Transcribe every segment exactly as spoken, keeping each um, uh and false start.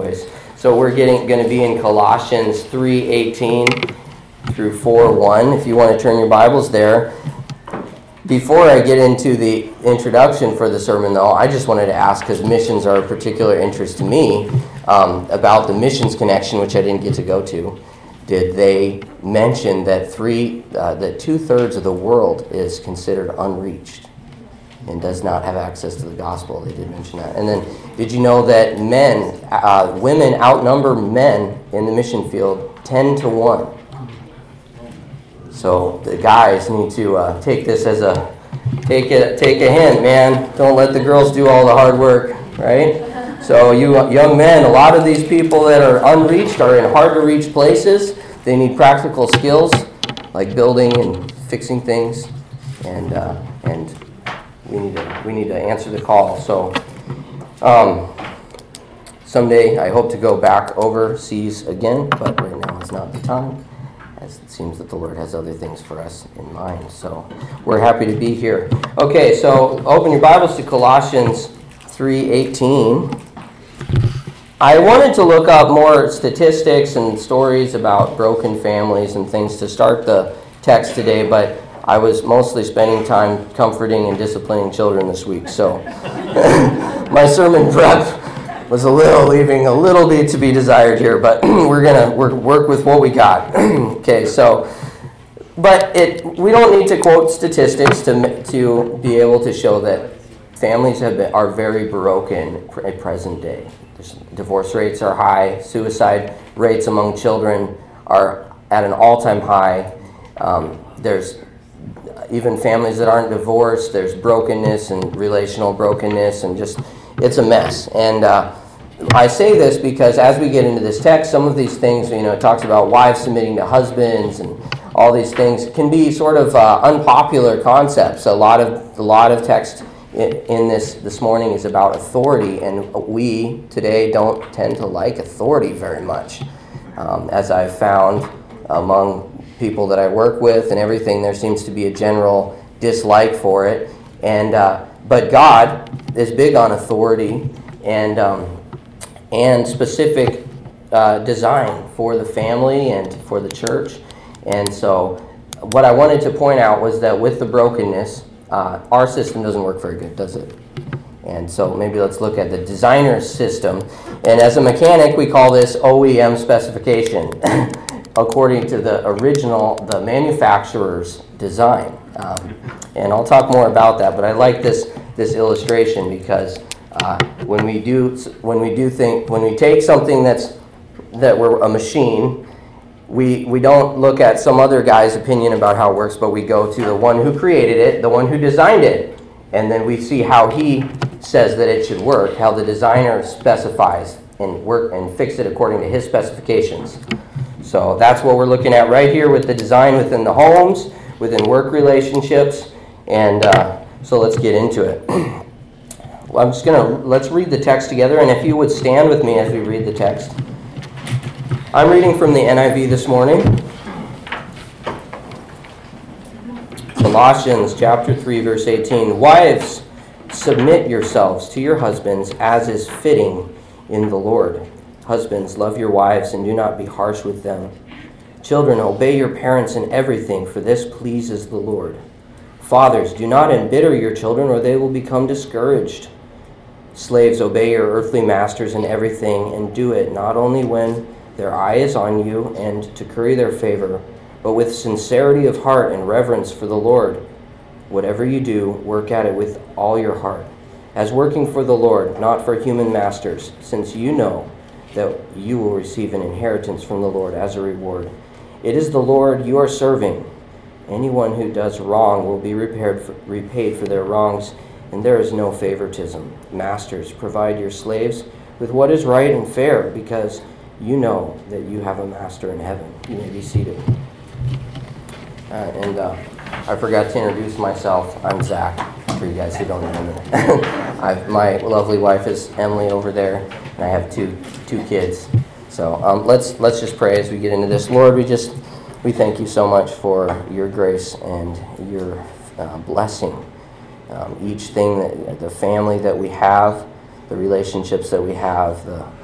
anyways. So we're getting going to be in Colossians three eighteen through four one. If you want to turn your Bibles there. Before I get into the introduction for the sermon, though, I just wanted to ask, because missions are of particular interest to me, um, about the missions connection, which I didn't get to go to. Did they mention that three, uh, that two-thirds of the world is considered unreached and does not have access to the gospel? They did mention that. And then, did you know that men, uh, women outnumber men in the mission field ten to one? So the guys need to uh, take this as a take it take a hint, man. Don't let the girls do all the hard work, right? So you young men, a lot of these people that are unreached are in hard to reach places. They need practical skills like building and fixing things, and uh, and we need to we need to answer the call. So um, someday I hope to go back overseas again, but right now is not the time, as it seems that the Lord has other things for us in mind. So we're happy to be here. Okay, so open your Bibles to Colossians three eighteen. I wanted to look up more statistics and stories about broken families and things to start the text today, but I was mostly spending time comforting and disciplining children this week. So my sermon prep was a little leaving a little bit to be desired here, but we're gonna work, work with what we got. Okay, so, but it we don't need to quote statistics to to be able to show that families have been, are very broken at present day. Divorce rates are high. Suicide rates among children are at an all-time high. Um, there's even families that aren't divorced. There's brokenness and relational brokenness, and just it's a mess. And uh, I say this because as we get into this text, some of these things, you know, it talks about wives submitting to husbands, and all these things can be sort of uh, unpopular concepts. A lot of a lot of text in this this morning is about authority, and we today don't tend to like authority very much. Um, as I've found among people that I work with and everything, there seems to be a general dislike for it. And uh, but God is big on authority and um, and specific uh, design for the family and for the church. And so what I wanted to point out was that with the brokenness, Uh, our system doesn't work very good, does it? And so maybe let's look at the designer's system. And as a mechanic, we call this O E M specification, according to the original, the manufacturer's design. Um, and I'll talk more about that, but I like this this illustration because uh, when we do when we do think when we take something that's that we're a machine. We we don't look at some other guy's opinion about how it works, but we go to the one who created it, the one who designed it, and then we see how he says that it should work, how the designer specifies and work and fix it according to his specifications. So that's what we're looking at right here with the design within the homes, within work relationships, and uh, so let's get into it. Well, I'm just gonna let's read the text together, and if you would stand with me as we read the text. I'm reading from the N I V this morning. Colossians chapter three, verse eighteen. Wives, submit yourselves to your husbands as is fitting in the Lord. Husbands, love your wives and do not be harsh with them. Children, obey your parents in everything, for this pleases the Lord. Fathers, do not embitter your children, or they will become discouraged. Slaves, obey your earthly masters in everything, and do it not only when their eye is on you and to curry their favor, but with sincerity of heart and reverence for the Lord. Whatever you do, work at it with all your heart, as working for the Lord, not for human masters, since you know that you will receive an inheritance from the Lord as a reward. It is the Lord you are serving. Anyone who does wrong will be repaired for, repaid for their wrongs, and there is no favoritism. Masters, provide your slaves with what is right and fair, because you know that you have a master in heaven. You may be seated. Uh, and uh, I forgot to introduce myself. I'm Zach, for you guys who don't know me. I've, my lovely wife is Emily over there, and I have two two kids. So um, let's let's just pray as we get into this. Lord, we just we thank you so much for your grace and your uh, blessing. Um, each thing that the family that we have, the relationships that we have, the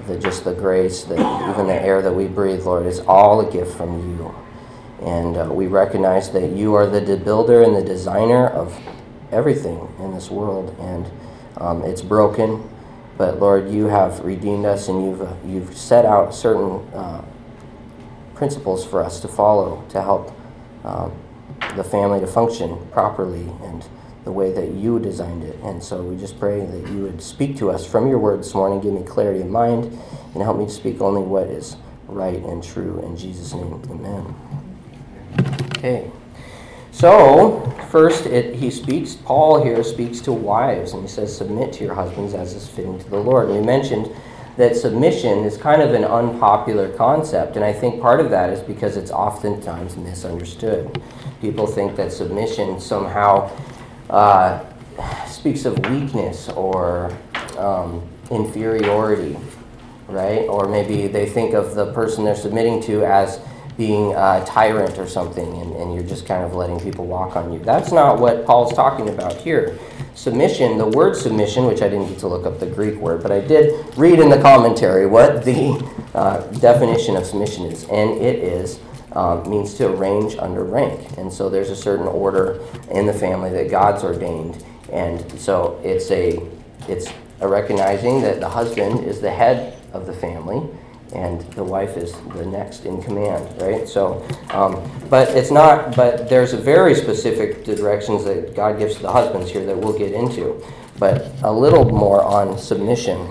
the just the grace, that even the air that we breathe, Lord, is all a gift from you. And uh, we recognize that you are the builder and the designer of everything in this world, and um, it's broken. But Lord, you have redeemed us, and you've uh, you've set out certain uh, principles for us to follow to help um, the family to function properly and the way that you designed it. And so we just pray that you would speak to us from your word this morning, give me clarity of mind, and help me to speak only what is right and true. In Jesus' name, amen. Okay. So, first, it, he speaks, Paul here speaks to wives, and he says, submit to your husbands as is fitting to the Lord. And we mentioned that submission is kind of an unpopular concept, and I think part of that is because it's oftentimes misunderstood. People think that submission somehow uh, speaks of weakness or um, inferiority, right? Or maybe they think of the person they're submitting to as being a tyrant or something, and, and you're just kind of letting people walk on you. That's not what Paul's talking about here. Submission, the word submission, which I didn't get to look up the Greek word, but I did read in the commentary what the uh, definition of submission is, and it is um, means to arrange under rank. And so there's a certain order in the family that God's ordained, and so it's a it's a recognizing that the husband is the head of the family, and the wife is the next in command, right? So, um, but it's not, but there's a very specific directions that God gives to the husbands here that we'll get into, but a little more on submission.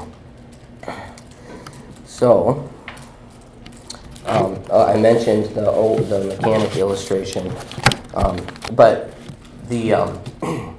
So, um, uh, I mentioned the old, the mechanic illustration, um, but the, um,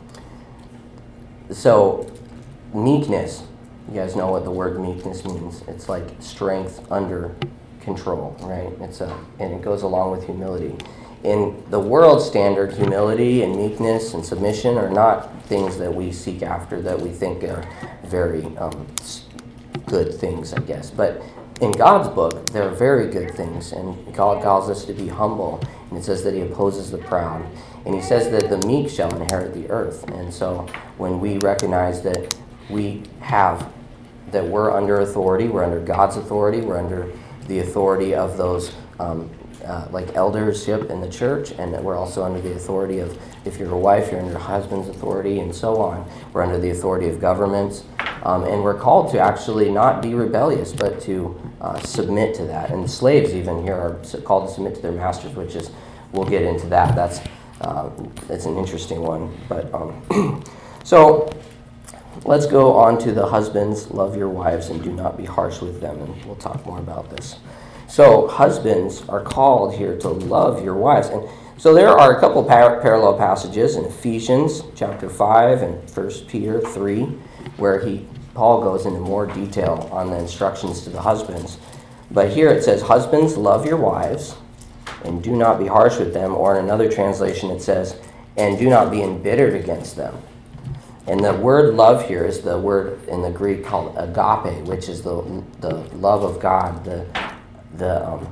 so meekness, you guys know what the word meekness means. It's like strength under control, right? It's a, and it goes along with humility. In the world standard, humility and meekness and submission are not things that we seek after, that we think are very um, good things, I guess. But in God's book, they're very good things, and God calls us to be humble, and it says that he opposes the proud. And he says that the meek shall inherit the earth. And so when we recognize that we have, that we're under authority, we're under God's authority, we're under the authority of those um, uh, like eldership in the church, and that we're also under the authority of, if you're a wife, you're under your husband's authority, and so on. We're under the authority of governments, um, and we're called to actually not be rebellious, but to uh, submit to that. And slaves even here are called to submit to their masters, which is, we'll get into that. That's uh, it's an interesting one. But um, so. Let's go on to the husbands. Love your wives and do not be harsh with them. And we'll talk more about this. So husbands are called here to love your wives. And so there are a couple par- parallel passages in Ephesians chapter five and First Peter three, where he Paul goes into more detail on the instructions to the husbands. But here it says, husbands, love your wives and do not be harsh with them. Or in another translation it says, and do not be embittered against them. And the word love here is the word in the Greek called agape, which is the the love of God, the the um,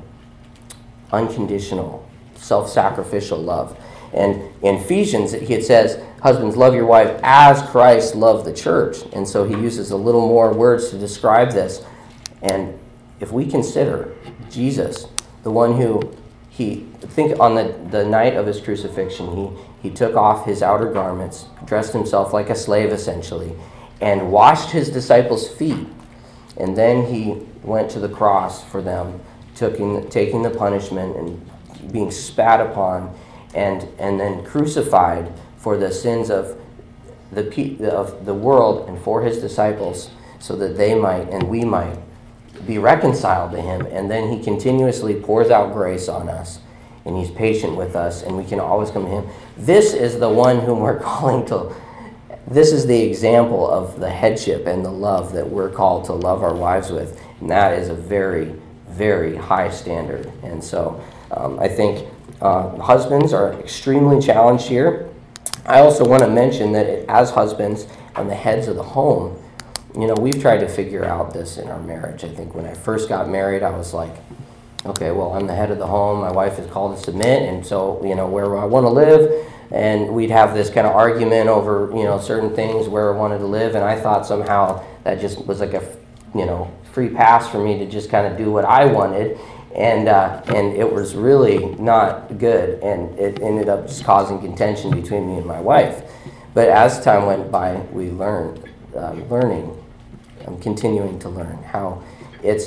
unconditional, self-sacrificial love. And in Ephesians, it says, husbands, love your wife as Christ loved the church. And so he uses a little more words to describe this. And if we consider Jesus, the one who he, think on the, the night of his crucifixion, he He took off his outer garments, dressed himself like a slave essentially, and washed his disciples' feet. And then he went to the cross for them, taking, taking the punishment and being spat upon, and, and then crucified for the sins of the, of the world and for his disciples, so that they might and we might be reconciled to him. And then he continuously pours out grace on us. And he's patient with us, and we can always come to him. This is the one whom we're calling to, this is the example of the headship and the love that we're called to love our wives with. And that is a very, very high standard. And so um, I think uh, husbands are extremely challenged here. I also want to mention that it, as husbands and the heads of the home, you know, we've tried to figure out this in our marriage. I think when I first got married, I was like, okay, well, I'm the head of the home. My wife is called to submit, and so, you know, where I want to live, and we'd have this kind of argument over, you know, certain things where I wanted to live, and I thought somehow that just was like a, you know, free pass for me to just kind of do what I wanted. And uh, and it was really not good, and it ended up just causing contention between me and my wife. But as time went by, we learned, um, learning, I'm continuing to learn how it's,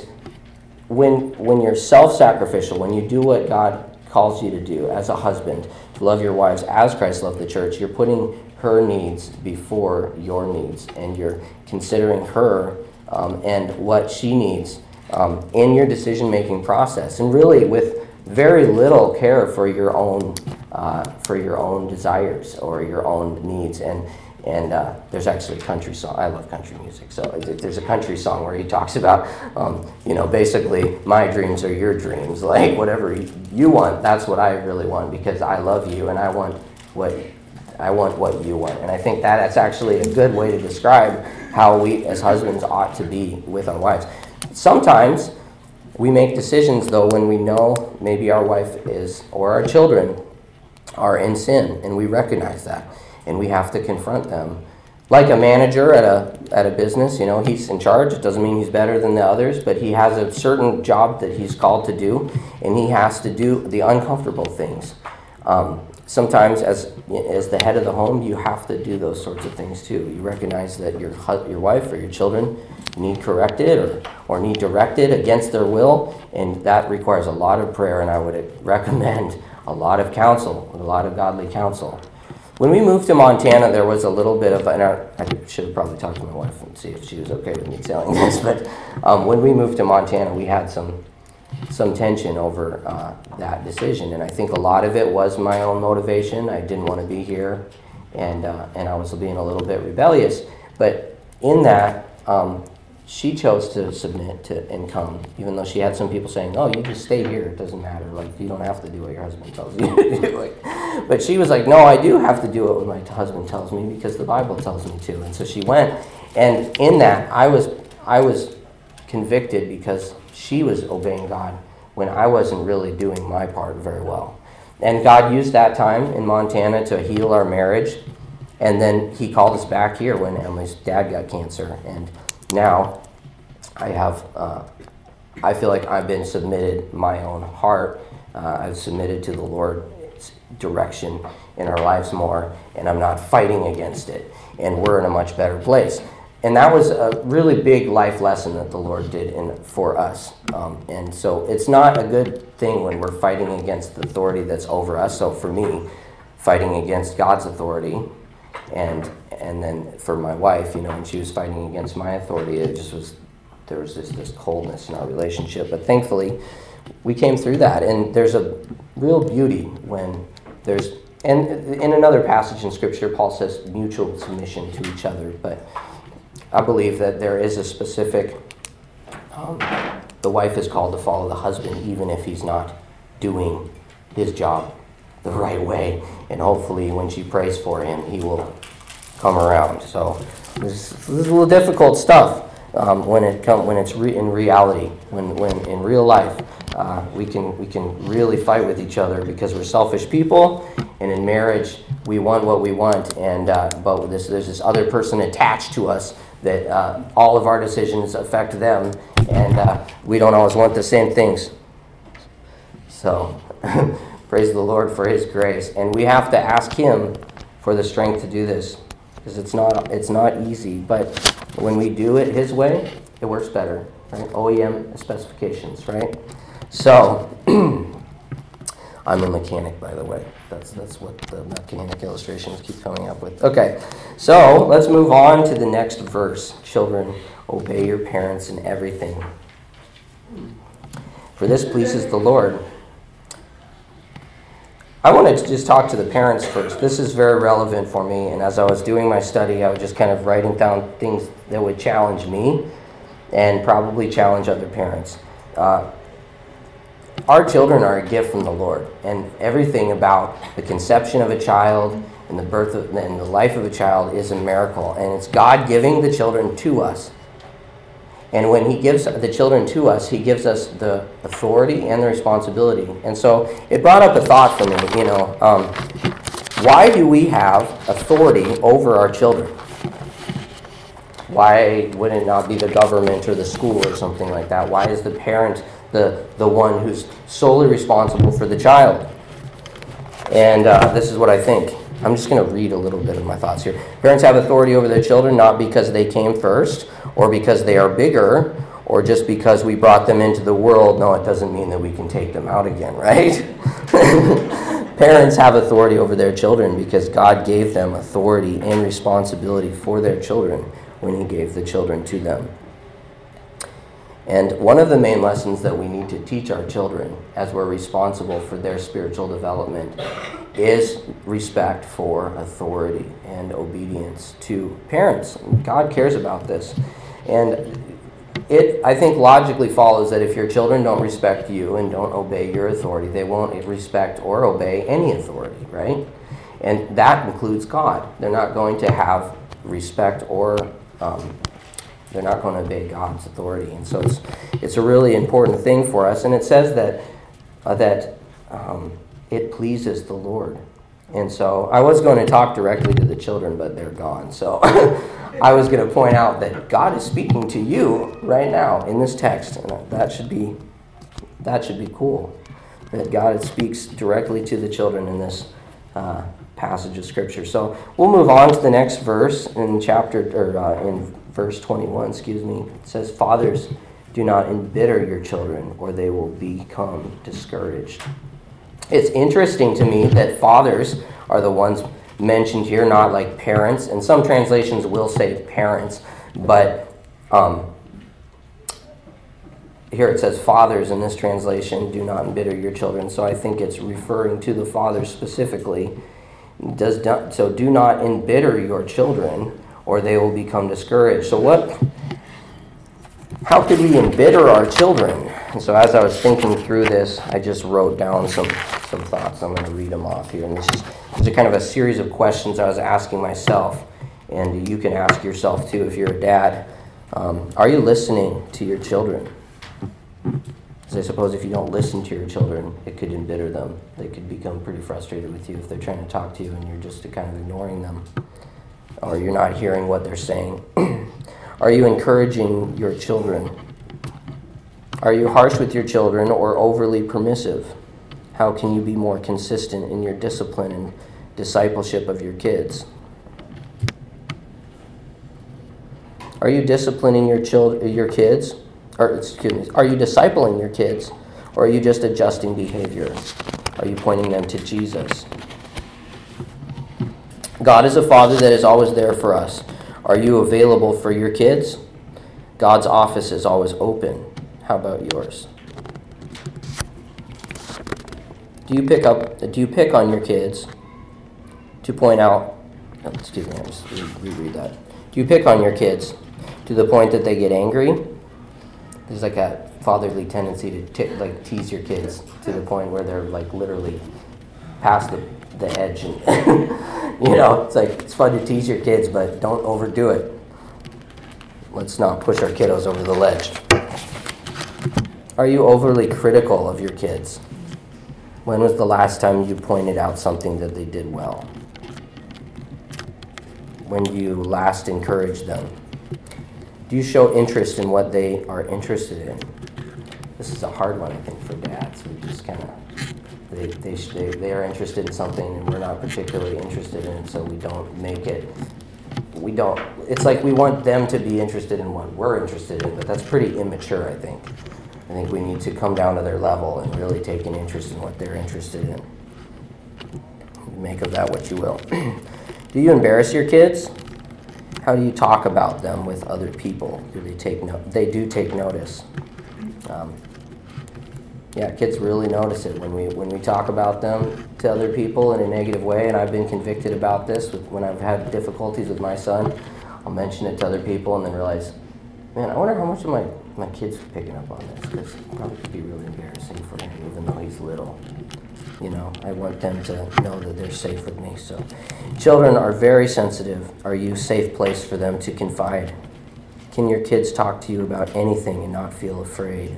when when you're self-sacrificial, when you do what God calls you to do as a husband, to love your wives as Christ loved the church, you're putting her needs before your needs, and you're considering her um, and what she needs Um, in your decision-making process, and really with very little care for your own uh, for your own desires or your own needs. And and uh, there's actually a country song. I love country music, so there's a country song where he talks about, um, you know, basically my dreams are your dreams. Like whatever you want, that's what I really want, because I love you and I want what I want what you want. And I think that that's actually a good way to describe how we as husbands ought to be with our wives. Sometimes we make decisions, though, when we know maybe our wife is, or our children are in sin, and we recognize that, and we have to confront them. Like a manager at a at a business, you know, he's in charge. It doesn't mean he's better than the others, but he has a certain job that he's called to do, and he has to do the uncomfortable things. Um, sometimes, as as the head of the home, you have to do those sorts of things too. You recognize that your your wife or your children need corrected or, or need directed against their will, and that requires a lot of prayer, and I would recommend a lot of counsel, a lot of godly counsel. When we moved to Montana, there was a little bit of, and I, I should have probably talked to my wife and see if she was okay with me telling this, but um, when we moved to Montana, we had some some tension over uh, that decision, and I think a lot of it was my own motivation. I didn't want to be here, and uh, and I was being a little bit rebellious, but in that, um, she chose to submit to and come, even though she had some people saying, oh, you just stay here, it doesn't matter, like, you don't have to do what your husband tells you to do. Like, but she was like, no, I do have to do what my husband tells me because the Bible tells me to. And so she went, and in that, I was I was convicted because she was obeying God when I wasn't really doing my part very well. And God used that time in Montana to heal our marriage, and then he called us back here when Emily's dad got cancer, and now, I have, uh, I feel like I've been submitted my own heart. Uh, I've submitted to the Lord's direction in our lives more, and I'm not fighting against it. And we're in a much better place. And that was a really big life lesson that the Lord did in, for us. Um, and so it's not a good thing when we're fighting against the authority that's over us. So for me, fighting against God's authority, and and then for my wife, you know, when she was fighting against my authority, it just was, there was this, this coldness in our relationship. But thankfully, we came through that. And there's a real beauty when there's, and in another passage in Scripture, Paul says mutual submission to each other. But I believe that there is a specific, um, the wife is called to follow the husband, even if he's not doing his job the right way. And hopefully when she prays for him, he will come around. So this, this is a little difficult stuff um, when it come when it's re- in reality. When when in real life uh, we can we can really fight with each other because we're selfish people, and in marriage we want what we want, and uh, but with this, there's this other person attached to us that uh, all of our decisions affect them, and uh, we don't always want the same things. So praise the Lord for His grace, and we have to ask Him for the strength to do this. Because it's not it's not easy, but when we do it His way, it works better, right? O E M specifications, right? So, I'm a mechanic, by the way. That's that's what the mechanic illustrations keep coming up with. Okay, so let's move on to the next verse. Children, obey your parents in everything, for this pleases the Lord. I wanted to just talk to the parents first. This is very relevant for me, and as I was doing my study, I was just kind of writing down things that would challenge me and probably challenge other parents. Uh, our children are a gift from the Lord, and everything about the conception of a child and the birth of, and the life of a child is a miracle, and it's God giving the children to us. And when He gives the children to us, He gives us the authority and the responsibility. And so it brought up a thought for me, you know, um, why do we have authority over our children? Why would it not be the government or the school or something like that? Why is the parent the, the one who's solely responsible for the child? And uh, this is what I think. I'm just going to read a little bit of my thoughts here. Parents have authority over their children not because they came first or because they are bigger or just because we brought them into the world. No, it doesn't mean that we can take them out again, right? Parents have authority over their children because God gave them authority and responsibility for their children when he gave the children to them. And one of the main lessons that we need to teach our children as we're responsible for their spiritual development is respect for authority and obedience to parents. God cares about this. And it, I think, logically follows that if your children don't respect you and don't obey your authority, they won't respect or obey any authority, right? And that includes God. They're not going to have respect or um, they're not going to obey God's authority. And so it's it's a really important thing for us. And it says that uh, that um, it pleases the Lord. And so I was going to talk directly to the children, but they're gone. So I was going to point out that God is speaking to you right now in this text, and that should be that should be cool. That God speaks directly to the children in this uh, passage of Scripture. So we'll move on to the next verse in chapter or uh, in verse twenty-one. Excuse me. It says, "Fathers, do not embitter your children, or they will become discouraged." It's interesting to me that fathers are the ones mentioned here, not like parents. And some translations will say parents, but um, here it says fathers in this translation, "Do not embitter your children." So I think it's referring to the fathers specifically. Does not, so do not embitter your children, or they will become discouraged. So what? How could we embitter our children? And so as I was thinking through this, I just wrote down some, some thoughts. I'm going to read them off here. And this is, this is kind of a series of questions I was asking myself. And you can ask yourself too if you're a dad. Um, are you listening to your children? Because I suppose if you don't listen to your children, it could embitter them. They could become pretty frustrated with you if they're trying to talk to you and you're just kind of ignoring them. Or you're not hearing what they're saying. Are you encouraging your children? Are you harsh with your children or overly permissive? How can you be more consistent in your discipline and discipleship of your kids? Are you disciplining your children, your kids? Or excuse me, are you discipling your kids? Or are you just adjusting behavior? Are you pointing them to Jesus? God is a father that is always there for us. Are you available for your kids? God's office is always open. How about yours? Do you pick up? Do you pick on your kids to point out? Oh, excuse me, I just reread that. Do you pick on your kids to the point that they get angry? There's like a fatherly tendency to t- like tease your kids to the point where they're like literally past the, the edge. And you know, it's like it's fun to tease your kids, but don't overdo it. Let's not push our kiddos over the ledge. Are you overly critical of your kids? When was the last time you pointed out something that they did well? When do you last encourage them? Do you show interest in what they are interested in? This is a hard one, I think, for dads. We just kind of, they, they, they, they are interested in something and we're not particularly interested in it, so we don't make it, we don't, it's like we want them to be interested in what we're interested in, but that's pretty immature, I think. I think we need to come down to their level and really take an interest in what they're interested in. Make of that what you will. Do you embarrass your kids? How do you talk about them with other people? Do they take no- They do take notice. Um, yeah, kids really notice it when we when we talk about them to other people in a negative way. And I've been convicted about this with, when I've had difficulties with my son. I'll mention it to other people and then realize, man, I wonder how much of my, my kids are picking up on this, because it probably could be really embarrassing for him, even though he's little. You know, I want them to know that they're safe with me. So, children are very sensitive. Are you a safe place for them to confide? Can your kids talk to you about anything and not feel afraid?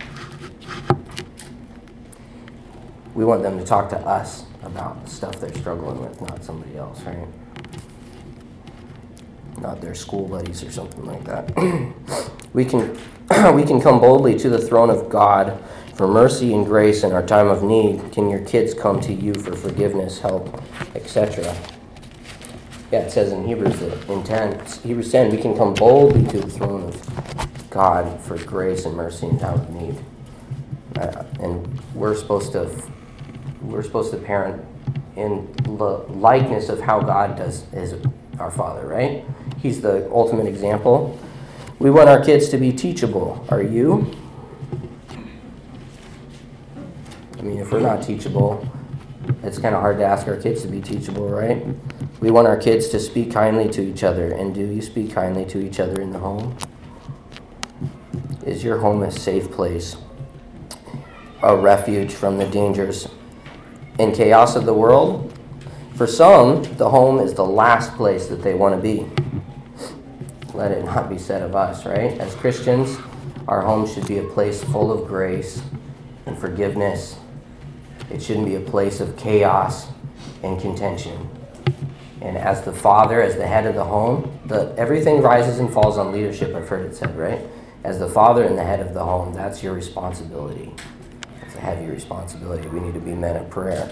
We want them to talk to us about the stuff they're struggling with, not somebody else, right? not their school buddies or something like that. we can we can come boldly to the throne of God for mercy and grace in our time of need. Can your kids come to you for forgiveness, help, et cetera? Yeah, it says in Hebrews in ten, Hebrews ten, we can come boldly to the throne of God for grace and mercy in time of need. Uh, and we're supposed to we're supposed to parent in the likeness of how God does is our Father, right? He's the ultimate example. We want our kids to be teachable. Are you? I mean, if we're not teachable, it's kind of hard to ask our kids to be teachable, right? We want our kids to speak kindly to each other. And do you speak kindly to each other in the home? Is your home a safe place? A refuge from the dangers and chaos of the world? For some, the home is the last place that they want to be. Let it not be said of us, right? As Christians, our home should be a place full of grace and forgiveness. It shouldn't be a place of chaos and contention. And as the father, as the head of the home, the, everything rises and falls on leadership, I've heard it said, right? As the father and the head of the home, that's your responsibility. It's a heavy responsibility. We need to be men of prayer.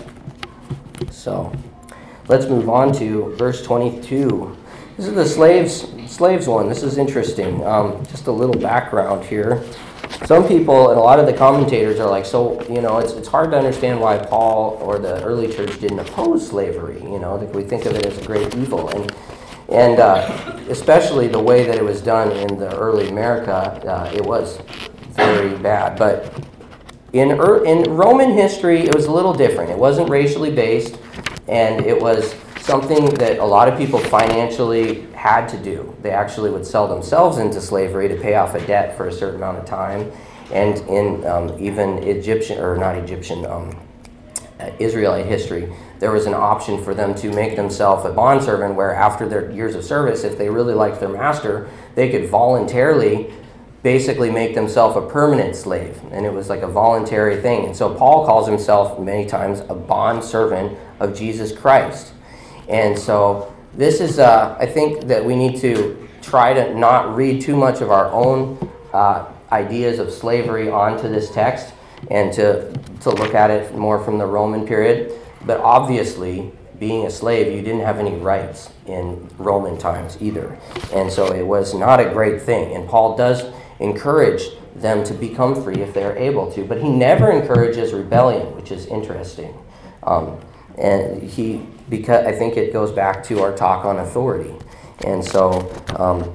So, let's move on to verse twenty-two. This is the slaves slaves one. This is interesting. Um, just a little background here. Some people and a lot of the commentators are like, so, you know, it's it's hard to understand why Paul or the early church didn't oppose slavery. You know, we think of it as a great evil. And and uh, especially the way that it was done in the early America, uh, it was very bad. But in in Roman history, it was a little different. It wasn't racially based, and it was something that a lot of people financially had to do. They actually would sell themselves into slavery to pay off a debt for a certain amount of time. And in um, even Egyptian, or not Egyptian, um, Israelite history, there was an option for them to make themselves a bondservant where after their years of service, if they really liked their master, they could voluntarily basically make themselves a permanent slave. And it was like a voluntary thing. And so Paul calls himself many times a bondservant of Jesus Christ. And so this is, uh, I think that we need to try to not read too much of our own uh, ideas of slavery onto this text and to, to look at it more from the Roman period. But obviously, being a slave, you didn't have any rights in Roman times either. And so it was not a great thing. And Paul does encourage them to become free if they're able to. But he never encourages rebellion, which is interesting. Um, and he... Because I think it goes back to our talk on authority, and so, um,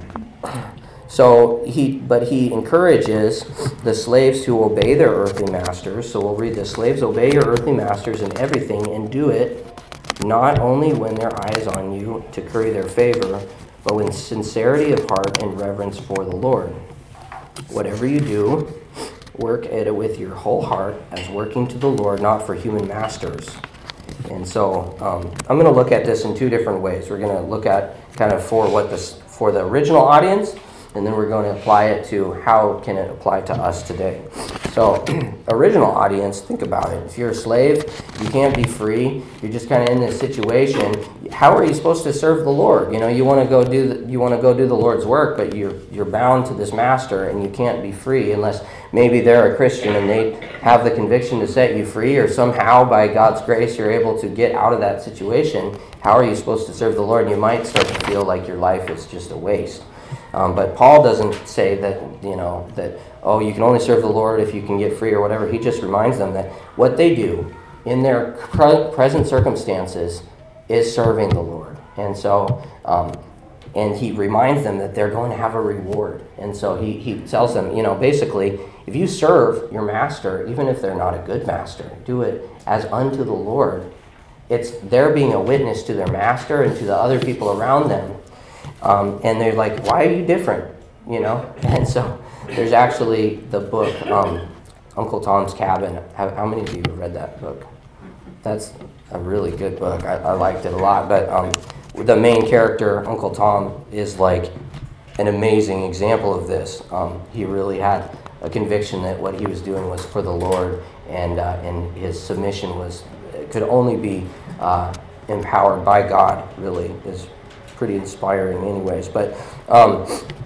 so he, but he encourages the slaves to obey their earthly masters. So we'll read this: slaves, obey your earthly masters in everything, and do it not only when their eye is on you to curry their favor, but with sincerity of heart and reverence for the Lord. Whatever you do, work at it with your whole heart, as working to the Lord, not for human masters. And so um, I'm going to look at this in two different ways. We're going to look at kind of for what this for the original audience, and then we're going to apply it to how can it apply to us today. So original audience, think about it. If you're a slave, you can't be free. You're just kind of in this situation. How are you supposed to serve the Lord? You know, you want to go do the, you want to go do the Lord's work, but you're you're bound to this master, and you can't be free unless maybe they're a Christian and they have the conviction to set you free, or somehow by God's grace you're able to get out of that situation. How are you supposed to serve the Lord? And you might start to feel like your life is just a waste. Um, but Paul doesn't say that, you know, that, oh, you can only serve the Lord if you can get free or whatever. He just reminds them that what they do in their pre- present circumstances is serving the Lord. And so, um, and he reminds them that they're going to have a reward. And so he, he tells them, you know, basically, if you serve your master, even if they're not a good master, do it as unto the Lord. It's they're being a witness to their master and to the other people around them. Um, and they're like, why are you different? You know? And so there's actually the book, um, Uncle Tom's Cabin. How, how many of you have read that book? That's a really good book. I, I liked it a lot. But um, the main character, Uncle Tom, is like an amazing example of this. Um, he really had a conviction that what he was doing was for the Lord, and uh, and his submission was could only be uh, empowered by God, really, is pretty inspiring anyways. But um,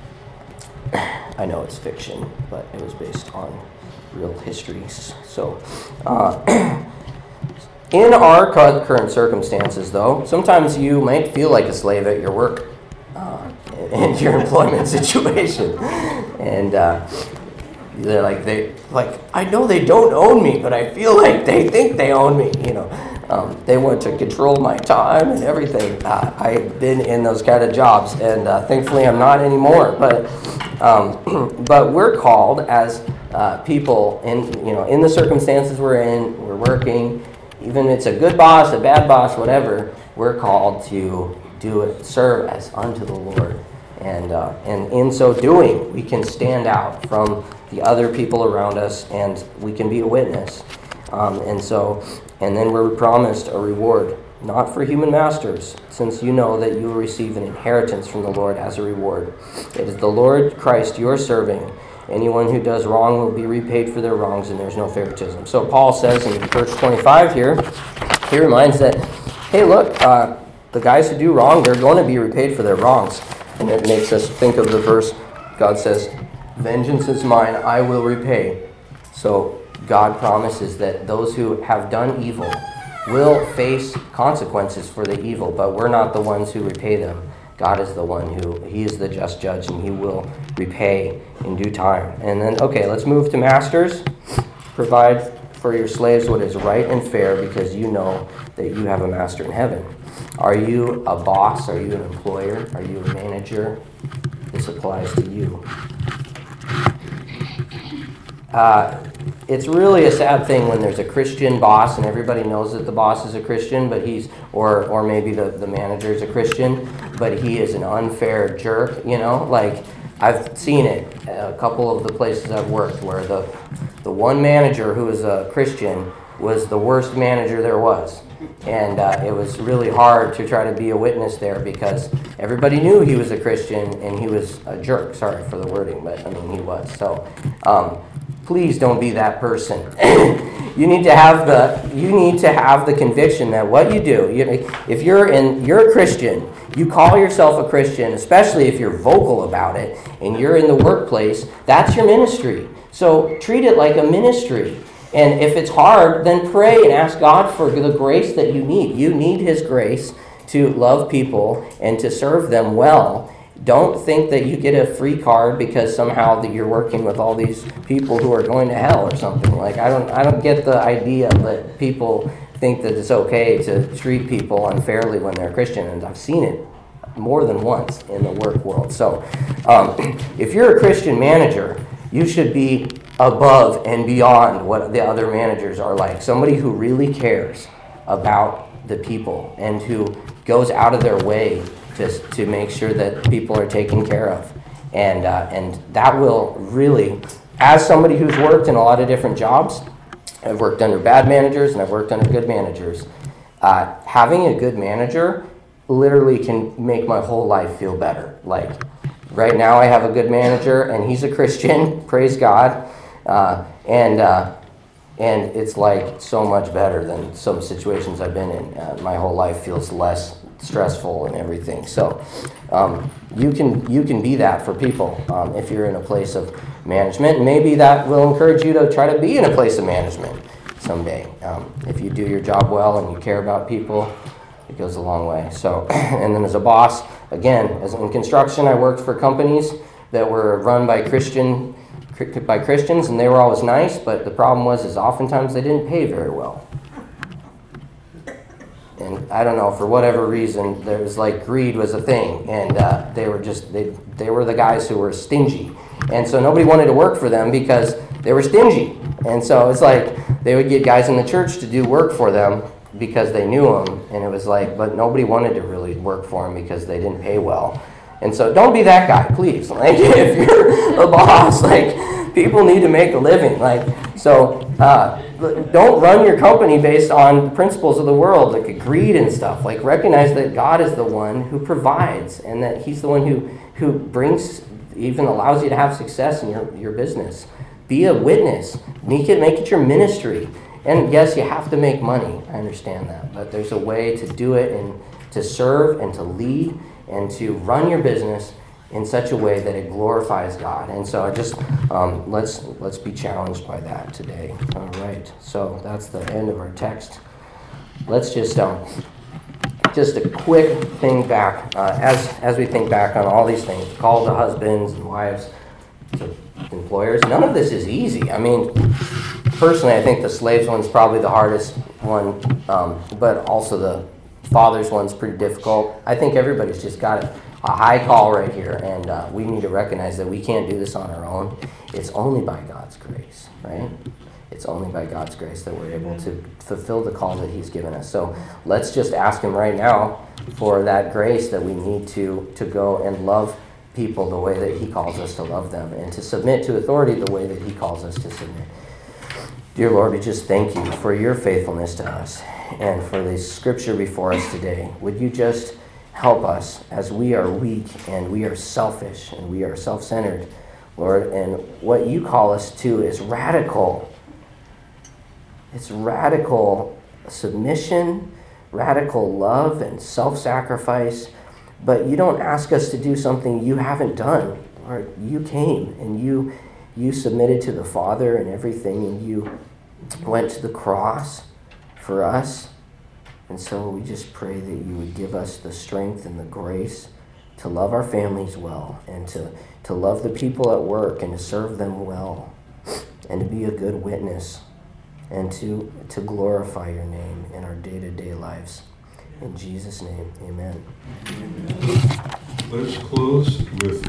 I know it's fiction, but it was based on real histories. So uh, in our current circumstances, though, sometimes you might feel like a slave at your work uh, in your employment situation. And uh, they're like, they like, I know they don't own me, but I feel like they think they own me, you know. Um, they want to control my time and everything. Uh, I've been in those kind of jobs, and uh, thankfully I'm not anymore. But um, but we're called as uh, people in you know in the circumstances we're in. We're working, even if it's a good boss, a bad boss, whatever. We're called to do it, serve as unto the Lord, and uh, and in so doing, we can stand out from the other people around us, and we can be a witness. Um, and so, and then we're promised a reward, not for human masters, since you know that you will receive an inheritance from the Lord as a reward. It is the Lord Christ you are serving. Anyone who does wrong will be repaid for their wrongs, and there's no favoritism. So Paul says in verse twenty-five here, he reminds that, hey, look, uh, the guys who do wrong, they're going to be repaid for their wrongs. And it makes us think of the verse, God says, vengeance is mine, I will repay. So God promises that those who have done evil will face consequences for the evil, but we're not the ones who repay them. God is the one who, he is the just judge, and he will repay in due time. And then, okay, let's move to masters. Provide for your slaves what is right and fair, because you know that you have a master in heaven. Are you a boss? Are you an employer? Are you a manager? This applies to you. Uh, it's really a sad thing when there's a Christian boss and everybody knows that the boss is a Christian, but he's, or or maybe the, the manager is a Christian, but he is an unfair jerk, you know? Like, I've seen it a couple of the places I've worked where the, the one manager who was a Christian was the worst manager there was. And uh, it was really hard to try to be a witness there because everybody knew he was a Christian and he was a jerk. Sorry for the wording, but I mean, he was. So um, please don't be that person. You need to have the you need to have the conviction that what you do, you, if you're in you're a Christian, you call yourself a Christian, especially if you're vocal about it and you're in the workplace, that's your ministry. So treat it like a ministry. And if it's hard, then pray and ask God for the grace that you need. You need his grace to love people and to serve them well. Don't think that you get a free card because somehow that you're working with all these people who are going to hell or something. Like I don't I don't get the idea that people think that it's okay to treat people unfairly when they're Christian, and I've seen it more than once in the work world. So um, if you're a Christian manager, you should be above and beyond what the other managers are like. Somebody who really cares about the people and who goes out of their way to, to make sure that people are taken care of. And, uh, and that will really, as somebody who's worked in a lot of different jobs, I've worked under bad managers and I've worked under good managers, uh, having a good manager literally can make my whole life feel better. Like, right now I have a good manager and he's a Christian, praise God. Uh, and uh, and it's like so much better than some situations I've been in. Uh, my whole life feels less stressful and everything. So um, you can you can be that for people um, if you're in a place of management. Maybe that will encourage you to try to be in a place of management someday. Um, if you do your job well and you care about people, it goes a long way. So and then as a boss, again, as in construction, I worked for companies that were run by Christian. by Christians, and they were always nice, but the problem was is oftentimes they didn't pay very well. And I don't know, for whatever reason, there was like greed was a thing, and uh, they were just, they they were the guys who were stingy. And so nobody wanted to work for them because they were stingy. And so it's like they would get guys in the church to do work for them because they knew them, and it was like, but nobody wanted to really work for them because they didn't pay well. And so don't be that guy, please. Like, if you're a boss, like, people need to make a living. Like, so uh, don't run your company based on principles of the world, like greed and stuff. Like, recognize that God is the one who provides, and that he's the one who, who brings, even allows you to have success in your, your business. Be a witness. Make it, make it your ministry. And yes, you have to make money. I understand that. But there's a way to do it and to serve and to lead and to run your business in such a way that it glorifies God. And so I just, um, let's let's be challenged by that today. All right, so that's the end of our text. Let's just, um, just a quick thing back, uh, as, as we think back on all these things, call to husbands and wives, to employers. None of this is easy. I mean, personally, I think the slaves one's probably the hardest one, um, but also the fathers one's pretty difficult. I think everybody's just got a, a high call right here, and uh, we need to recognize that we can't do this on our own. It's only by God's grace, right? It's only by God's grace that we're able to fulfill the call that he's given us. So let's just ask him right now for that grace that we need to, to go and love people the way that he calls us to love them, and to submit to authority the way that he calls us to submit. Dear Lord, we just thank you for your faithfulness to us and for this scripture before us today. Would you just help us as we are weak and we are selfish and we are self-centered, Lord, and what you call us to is radical. It's radical submission, radical love and self-sacrifice, but you don't ask us to do something you haven't done. Lord, you came and you you submitted to the Father and everything, and you went to the cross for us. And so we just pray that you would give us the strength and the grace to love our families well, and to, to love the people at work and to serve them well, and to be a good witness, and to, to glorify your name in our day-to-day lives. In Jesus' name, amen. Let us close with